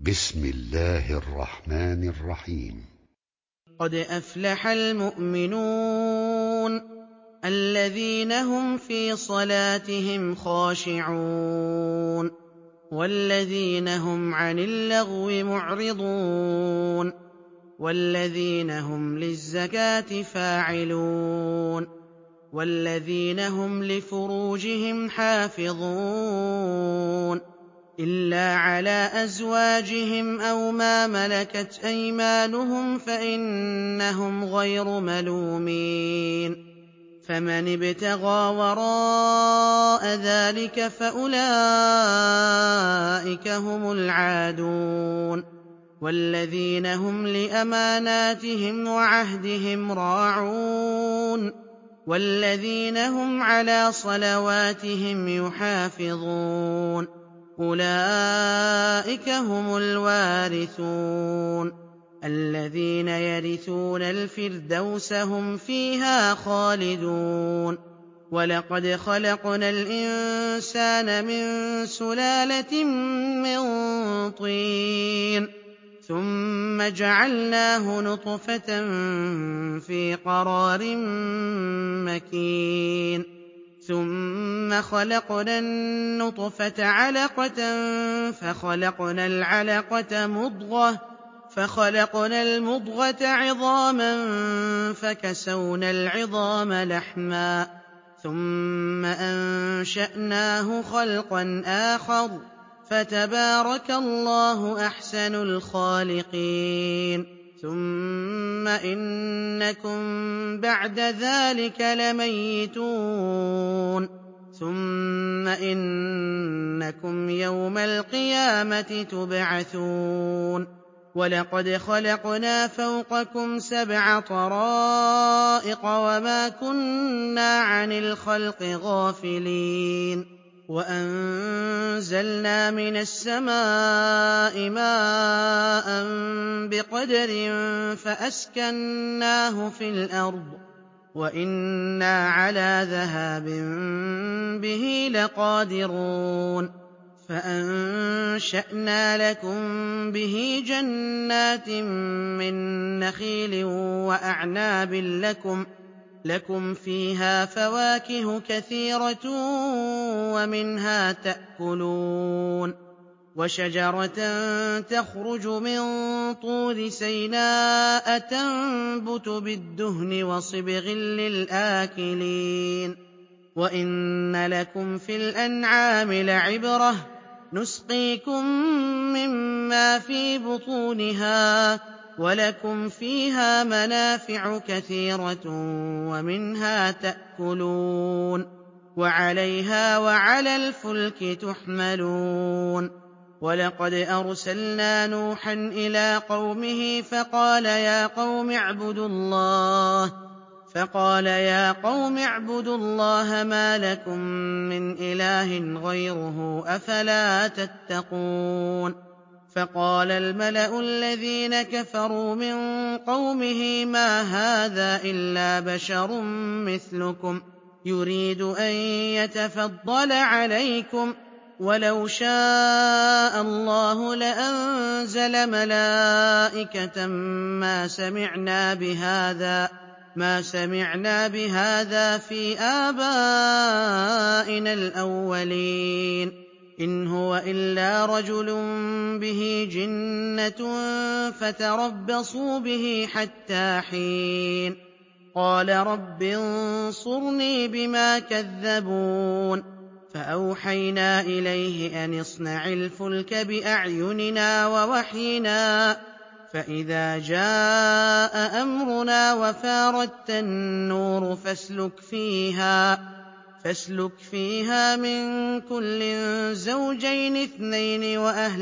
بسم الله الرحمن الرحيم. قد أفلح المؤمنون الذين هم في صلاتهم خاشعون والذين هم عن اللغو معرضون والذين هم للزكاة فاعلون والذين هم لفروجهم حافظون إلا على أزواجهم أو ما ملكت أيمانهم فإنهم غير ملومين فمن ابتغى وراء ذلك فأولئك هم العادون والذين هم لأماناتهم وعهدهم راعون والذين هم على صلواتهم يحافظون أولئك هم الوارثون الذين يرثون الفردوس هم فيها خالدون ولقد خلقنا الإنسان من سلالة من طين ثم جعلناه نطفة في قرار مكين ثم خلقنا النطفة علقة فخلقنا العلقة مضغة فخلقنا المضغة عظاما فكسونا العظام لحما ثم أنشأناه خلقا آخر فتبارك الله أحسن الخالقين ثم إنكم بعد ذلك لميتون ثم إنكم يوم القيامة تبعثون ولقد خلقنا فوقكم 7 طرائق وما كنا عن الخلق غافلين وأنزلنا من السماء ماء بقدر فأسكناه في الأرض وإنا على ذهاب به لقادرون فأنشأنا لكم به جنات من نخيل وأعناب لكم فيها فواكه كثيرة ومنها تأكلون وشجرة تخرج من طور سيناء تنبت بالدهن وصبغ للآكلين وإن لكم في الأنعام لعبرة نسقيكم مما في بطونها ولكم فيها منافع كثيرة ومنها تأكلون وعليها وعلى الفلك تحملون ولقد أرسلنا نوحا إلى قومه فقال يا قوم اعبدوا الله ما لكم من إله غيره أفلا تتقون فقال الملأ الذين كفروا من قومه ما هذا إلا بشر مثلكم يريد أن يتفضل عليكم ولو شاء الله لأنزل ملائكة ما سمعنا بهذا في آبائنا الأولين إن هو إلا رجل به جنة فتربصوا به حتى حين قال رب انصرني بما كذبون فأوحينا إليه أن اصنع الفلك بأعيننا ووحينا فإذا جاء أمرنا وفاردت النور فاسلك فيها من كل زوجين 2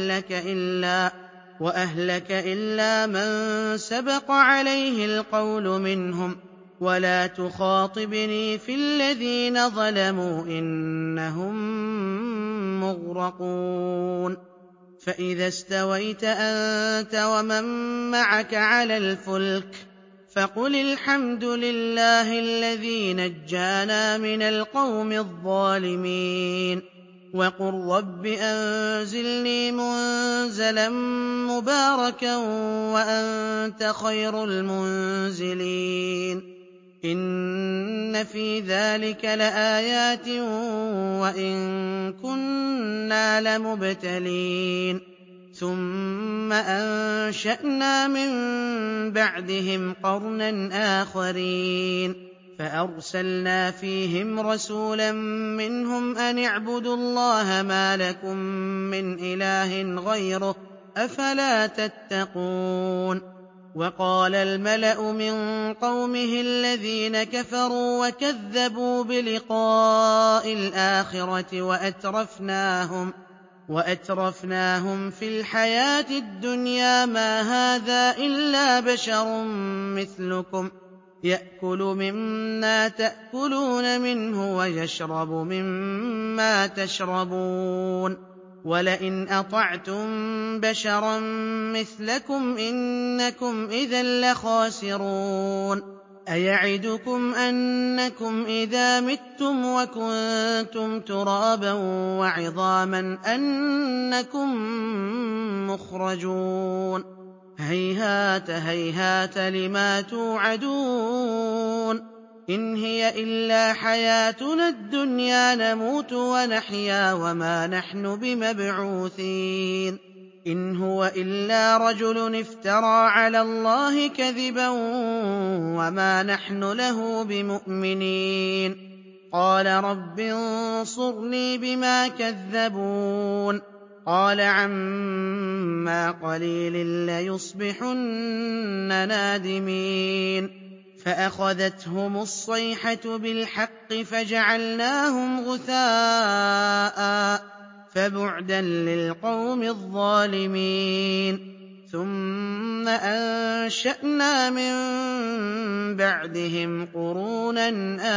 وأهلك إلا من سبق عليه القول منهم ولا تخاطبني في الذين ظلموا إنهم مغرقون فإذا استويت أنت ومن معك على الفلك فقل الحمد لله الذي نجانا من القوم الظالمين وقل رب أنزلني منزلا مباركا وأنت خير المنزلين إن في ذلك لآيات وإن كنا لمبتلين ثم أنشأنا من بعدهم قرنا آخرين فأرسلنا فيهم رسولا منهم أن اعبدوا الله ما لكم من إله غيره أفلا تتقون وقال الملأ من قومه الذين كفروا وكذبوا بلقاء الآخرة وأترفناهم في الحياة الدنيا ما هذا إلا بشر مثلكم يأكل مما تأكلون منه ويشرب مما تشربون ولئن أطعتم بشرا مثلكم إنكم إذا لخاسرون أيعدكم أنكم إذا متم وكنتم ترابا وعظاما أنكم مخرجون هيهات هيهات لما توعدون إن هي إلا حياتنا الدنيا نموت ونحيا وما نحن بمبعوثين إن هو إلا رجل افترى على الله كذبا وما نحن له بمؤمنين قال رب انصرني بما كذبون قال عما قليل ليصبحن نادمين فأخذتهم الصيحة بالحق فجعلناهم غثاء فبعدا للقوم الظالمين ثم أنشأنا من بعدهم قرونا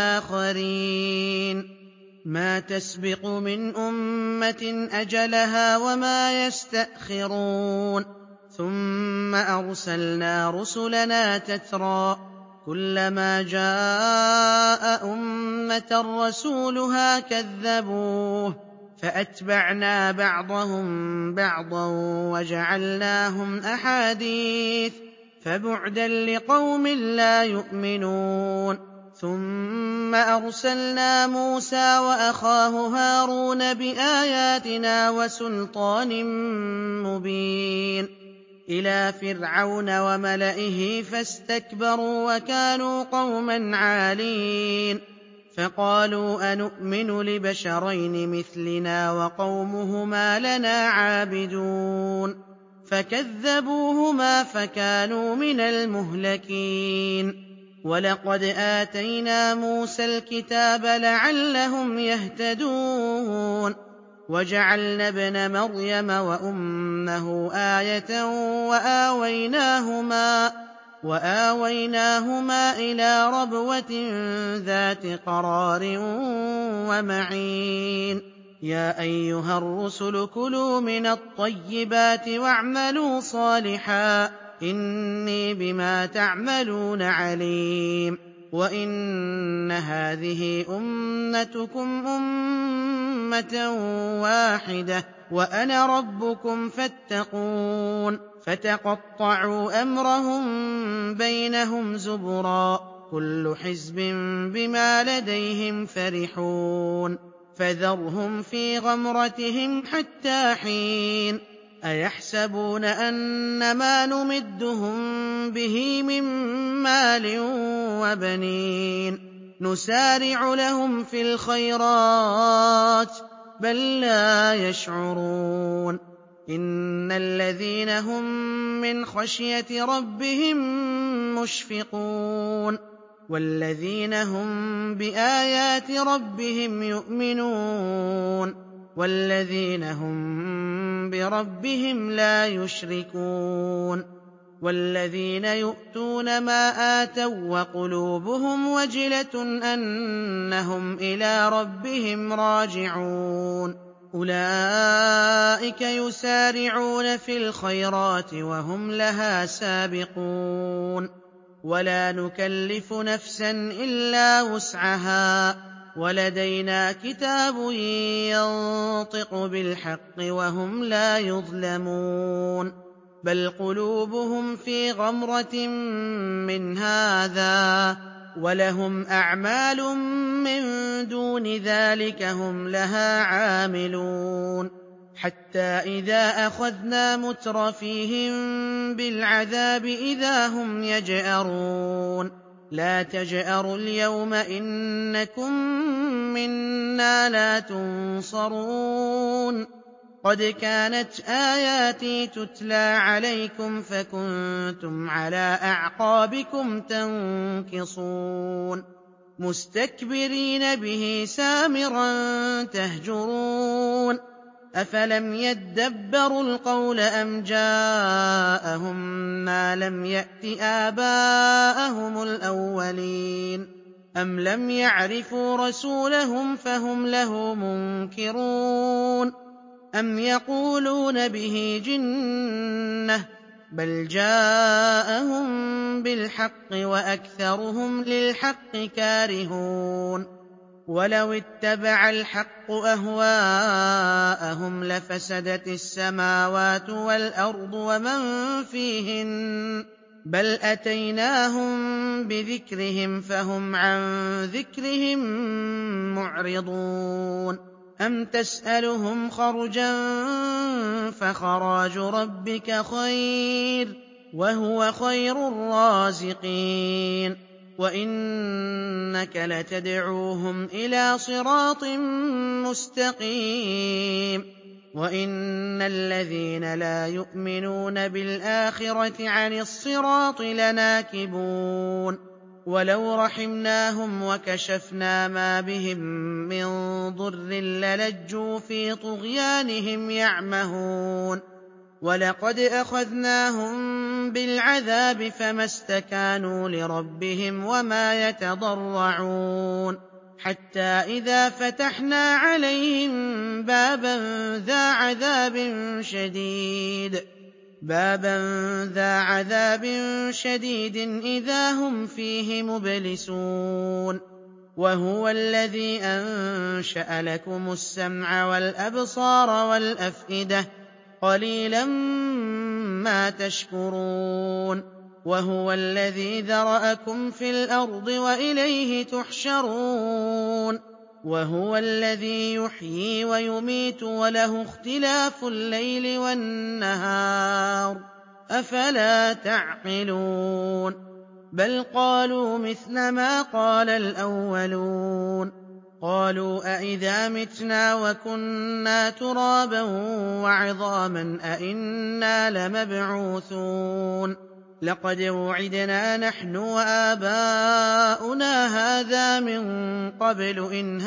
آخرين ما تسبق من أمة أجلها وما يستأخرون ثم أرسلنا رسلنا تترى كلما جاء أمة رسولها كذبوه فأتبعنا بعضهم بعضا وجعلناهم أحاديث فبعدا لقوم لا يؤمنون ثم أرسلنا موسى وأخاه هارون بآياتنا وسلطان مبين إلى فرعون وملئه فاستكبروا وكانوا قوما عالين فقالوا أنؤمن لبشرين مثلنا وقومهما لنا عابدون فكذبوهما فكانوا من المهلكين ولقد آتينا موسى الكتاب لعلهم يهتدون وجعلنا ابن مريم وأمه آية وآويناهما إلى ربوة ذات قرار ومعين يا أيها الرسل كلوا من الطيبات واعملوا صالحا إني بما تعملون عليم وإن هذه أمتكم أمة واحدة وأنا ربكم فاتقون فتقطعوا أمرهم بينهم زبرا كل حزب بما لديهم فرحون فذرهم في غمرتهم حتى حين أيحسبون أنما نمدهم به من مال وبنين نسارع لهم في الخيرات بل لا يشعرون إن الذين هم من خشية ربهم مشفقون والذين هم بآيات ربهم يؤمنون والذين هم بربهم لا يشركون والذين يؤتون ما آتوا وقلوبهم وجلة أنهم إلى ربهم راجعون أولئك يسارعون في الخيرات وهم لها سابقون ولا نكلف نفسا إلا وسعها وَلَدَيْنَا كِتَابٌ يَنطِقُ بِالْحَقِّ وَهُمْ لَا يُظْلَمُونَ بَلْ قُلُوبُهُمْ فِي غَمْرَةٍ مِّنْ هَٰذَا وَلَهُمْ أَعْمَالٌ مِّن دُونِ ذَٰلِكَ هُمْ لَهَا عَامِلُونَ حَتَّىٰ إِذَا أَخَذْنَا مُتْرَفِيهِم بِالْعَذَابِ إِذَا هُمْ يَجْأَرُونَ لَا تَجْأَرُوا الْيَوْمَ إِنَّكُم مِّنَّا لَا تُنصَرُونَ قَدْ كَانَتْ آيَاتِي تُتْلَىٰ عَلَيْكُمْ فَكُنتُمْ عَلَىٰ أَعْقَابِكُمْ تَنكِصُونَ مُسْتَكْبِرِينَ بِهِ سَامِرًا تَهْجُرُونَ أَفَلَمْ يَدَّبَّرُوا الْقَوْلَ أَمْ جَاءَهُم مَّا لَمْ يَأْتِ آبَاءَهُمُ الْأَوَّلِينَ أَمْ لَمْ يَعْرِفُوا رَسُولَهُمْ فَهُمْ لَهُ مُنكِرُونَ أَمْ يَقُولُونَ بِهِ جِنَّةٌ ۚ بَلْ جَاءَهُم بِالْحَقِّ وَأَكْثَرُهُمْ لِلْحَقِّ كَارِهُونَ وَلَوِ اتَّبَعَ الْحَقُّ أَهْوَاءَهُمْ لَفَسَدَتِ السَّمَاوَاتُ وَالْأَرْضُ وَمَن فِيهِنَّ ۚ بَلْ أَتَيْنَاهُم بِذِكْرِهِمْ فَهُمْ عَن ذِكْرِهِم مُّعْرِضُونَ أَمْ تَسْأَلُهُمْ خَرْجًا فَخَرَاجُ رَبِّكَ خَيْرٌ ۖ وَهُوَ خَيْرُ الرَّازِقِينَ وَإِنَّكَ لَتَدْعُوهُمْ إِلَىٰ صِرَاطٍ مُّسْتَقِيمٍ وَإِنَّ الَّذِينَ لَا يُؤْمِنُونَ بِالْآخِرَةِ عَنِ الصِّرَاطِ لَنَاكِبُونَ وَلَوْ رَحِمْنَاهُمْ وَكَشَفْنَا مَا بِهِم مِّن ضُرٍّ لَّلَجُّوا فِي طُغْيَانِهِمْ يَعْمَهُونَ وَلَقَدْ أَخَذْنَاهُم بِالْعَذَابِ فَمَا اسْتَكَانُوا لِرَبِّهِمْ وَمَا يَتَضَرَّعُونَ حَتَّىٰ إِذَا فَتَحْنَا عَلَيْهِم بَابًا ذَا عَذَابٍ شَدِيدٍ إِذَا هُمْ فِيهِ مُبْلِسُونَ وَهُوَ الَّذِي أَنشَأَ لَكُمُ السَّمْعَ وَالْأَبْصَارَ وَالْأَفْئِدَةَ ۚ قَلِيلًا مَّا تَشْكُرُونَ وَهُوَ الَّذِي ذَرَأَكُمْ فِي الْأَرْضِ وَإِلَيْهِ تُحْشَرُونَ وَهُوَ الَّذِي يُحْيِي وَيُمِيتُ وَلَهُ اخْتِلَافُ اللَّيْلِ وَالنَّهَارِ ۚ أَفَلَا تَعْقِلُونَ بَلْ قَالُوا مِثْلَ مَا قَالَ الْأَوَّلُونَ قَالُوا أَإِذَا مِتْنَا وَكُنَّا تُرَابًا وَعِظَامًا أَإِنَّا لَمَبْعُوثُونَ لَقَدْ وُعِدْنَا نَحْنُ وَآبَاؤُنَا هَٰذَا مِن قَبْلُ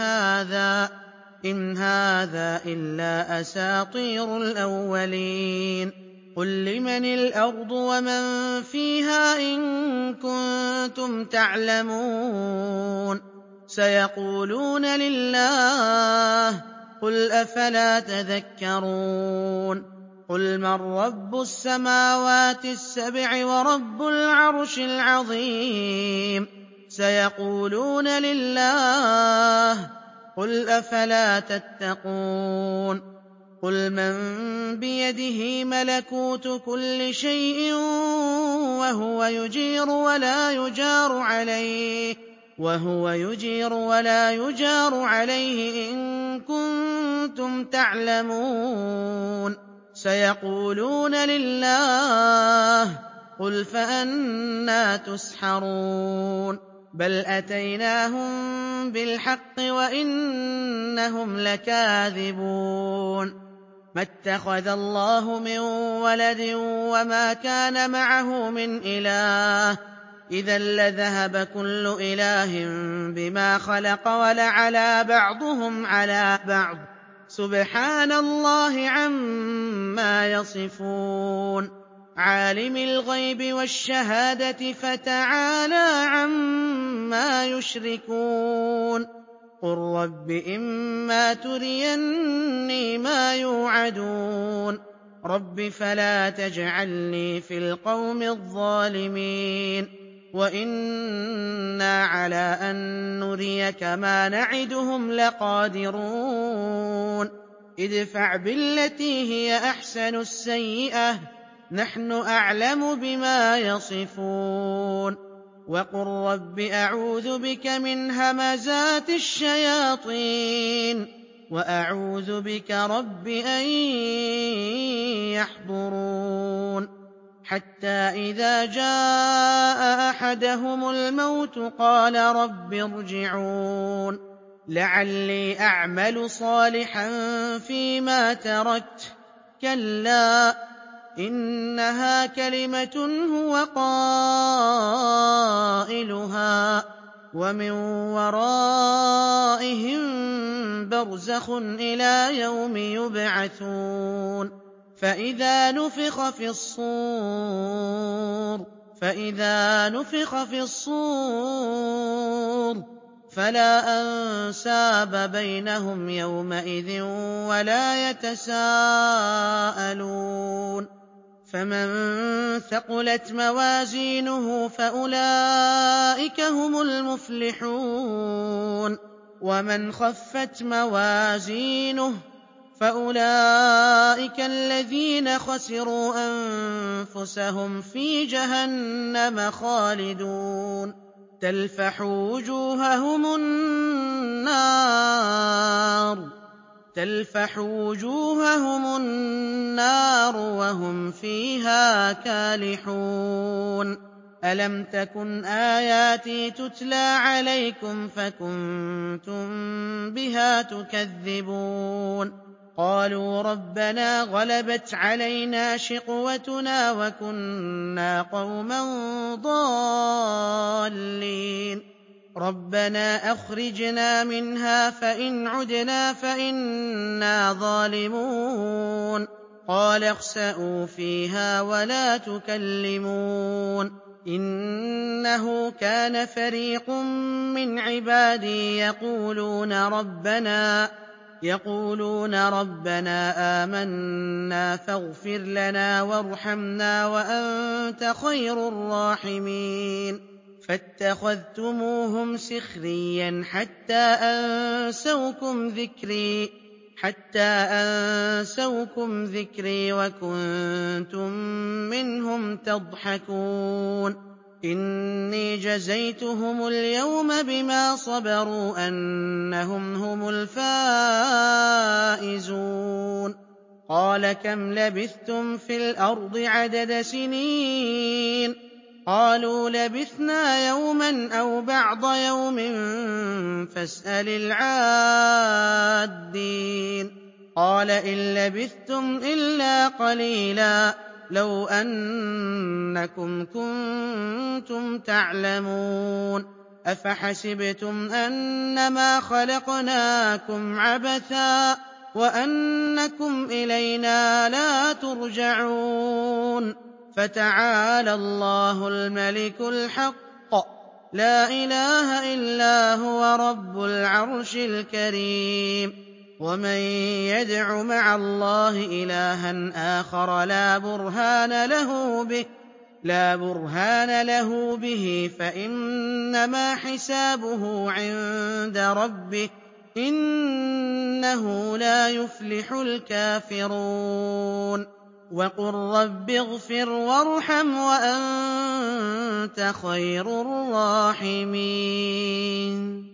إِنْ هَٰذَا إِلَّا أَسَاطِيرُ الْأَوَّلِينَ قُل لِّمَنِ الْأَرْضُ وَمَن فِيهَا إِن كُنتُمْ تَعْلَمُونَ سَيَقُولُونَ لِلَّهِ قُلْ أَفَلَا تَذَكَّرُونَ قُلْ مَن رَّبُّ السَّمَاوَاتِ السَّبْعِ وَرَبُّ الْعَرْشِ الْعَظِيمِ سَيَقُولُونَ لِلَّهِ قُلْ أَفَلَا تَتَّقُونَ قُلْ مَن بِيَدِهِ مَلَكُوتُ كُلِّ شَيْءٍ وَهُوَ يُجِيرُ وَلَا يُجَارُ عَلَيْهِ إِن كُنتُمْ تعلمون سَيَقُولُونَ لِلَّهِ قُلْ فَأَنَّىٰ تُسْحَرُونَ بَلْ أَتَيْنَاهُم بِالْحَقِّ وَإِنَّهُمْ لَكَاذِبُونَ مَا اتَّخَذَ اللَّهُ مِن وَلَدٍ وَمَا كَانَ مَعَهُ مِنْ إِلَٰهٍ ۚ إِذًا لَّذَهَبَ كُلُّ إِلَٰهٍ بِمَا خَلَقَ وَلَعَلَا بَعْضُهُمْ عَلَىٰ بَعْضٍ ۚ سُبْحَانَ اللَّهِ عَمَّا يَصِفُونَ عَالِمِ الْغَيْبِ وَالشَّهَادَةِ فَتَعَالَىٰ عَمَّا يُشْرِكُونَ قُل رَّبِّ إِمَّا تُرِيَنِّي مَا يُوعَدُونَ رَبِّ فَلَا تَجْعَلْنِي فِي الْقَوْمِ الظَّالِمِينَ وَإِنَّا عَلَىٰ أَن نُّرِيَكَ مَا نَعِدُهُمْ لَقَادِرُونَ ادْفَعْ بِالَّتِي هِيَ أَحْسَنُ السَّيِّئَةَ نَحْنُ أَعْلَمُ بِمَا يَصِفُونَ وَقُل رَّبِّ أَعُوذُ بِكَ مِنْ هَمَزَاتِ الشَّيَاطِينِ وَأَعُوذُ بِكَ رَبِّ أَن يَحْضُرُونِ حَتَّىٰ إِذَا جَاءَ أَحَدَهُمُ الْمَوْتُ قَالَ رَبِّ ارْجِعُونِ لَعَلِّي أَعْمَلُ صَالِحًا فِيمَا تَرَكْتُ ۚ كَلَّا إِنَّهَا كَلِمَةٌ هُوَ قَائِلُهَا ۖ وَمِن وَرَائِهِم بَرْزَخٌ إِلَىٰ يَوْمِ يُبْعَثُونَ فَإِذَا نُفِخَ فِي الصُّورِ فَلَا أَنسَابَ بَيْنَهُمْ يَوْمَئِذٍ وَلَا يَتَسَاءَلُونَ فَمَن ثَقُلَتْ مَوَازِينُهُ فَأُولَٰئِكَ هُمُ الْمُفْلِحُونَ وَمَنْ خَفَّتْ مَوَازِينُهُ فَأُولَٰئِكَ الَّذِينَ خَسِرُوا أَنفُسَهُمْ فِي جَهَنَّمَ خَالِدُونَ تَلْفَحُ وُجُوهَهُمُ النَّارُ وَهُمْ فِيهَا كَالِحُونَ أَلَمْ تَكُنْ آيَاتِي تُتْلَىٰ عَلَيْكُمْ فَكُنتُم بِهَا تُكَذِّبُونَ قَالُوا رَبَّنَا غَلَبَتْ عَلَيْنَا شِقْوَتُنَا وَكُنَّا قَوْمًا ضَالِّينَ رَبَّنَا أَخْرِجْنَا مِنْهَا فَإِنْ عُدْنَا فَإِنَّا ظَالِمُونَ قَالَ اخْسَئُوا فِيهَا وَلَا تُكَلِّمُونِ إِنَّهُ كَانَ فَرِيقٌ مِّنْ عِبَادِي يَقُولُونَ رَبَّنَا آمَنَّا فاغْفِرْ لَنَا وَارْحَمْنَا وَأَنتَ خَيْرُ الرَّاحِمِينَ فَاتَّخَذْتُمُوهُمْ سِخْرِيًّا حَتَّىٰ أَنسَوْكُمْ ذِكْرِي وَكُنتُم مِّنْهُمْ تَضْحَكُونَ إِنِّي جَزَيْتُهُمُ الْيَوْمَ بِمَا صَبَرُوا أَنَّهُمْ هُمُ الْفَائِزُونَ قَالَ كَمْ لَبِثْتُمْ فِي الْأَرْضِ عَدَدَ سِنِينَ قَالُوا لَبِثْنَا يَوْمًا أَوْ بَعْضَ يَوْمٍ فَاسْأَلِ الْعَادِّينَ قَالَ إِن لَّبِثْتُمْ إِلَّا قَلِيلًا لَّوْ أَنَّكُمْ كُنتُمْ تَعْلَمُونَ أَفَحَسِبْتُمْ أَنَّمَا خَلَقْنَاكُمْ عَبَثًا وَأَنَّكُمْ إِلَيْنَا لَا تُرْجَعُونَ فَتَعَالَى اللَّهُ الْمَلِكُ الْحَقُّ لَا إِلَٰهَ إِلَّا هُوَ رَبُّ الْعَرْشِ الْكَرِيمِ وَمَن يَدْعُ مَعَ اللَّهِ إِلَٰهًا آخَرَ لَا بُرْهَانَ لَهُ بِهِ فَإِنَّمَا حِسَابُهُ عِندَ رَبِّهِ ۚ إِنَّهُ لَا يُفْلِحُ الْكَافِرُونَ وَقُل رَّبِّ اغْفِرْ وَارْحَمْ وَأَنتَ خَيْرُ الرَّاحِمِينَ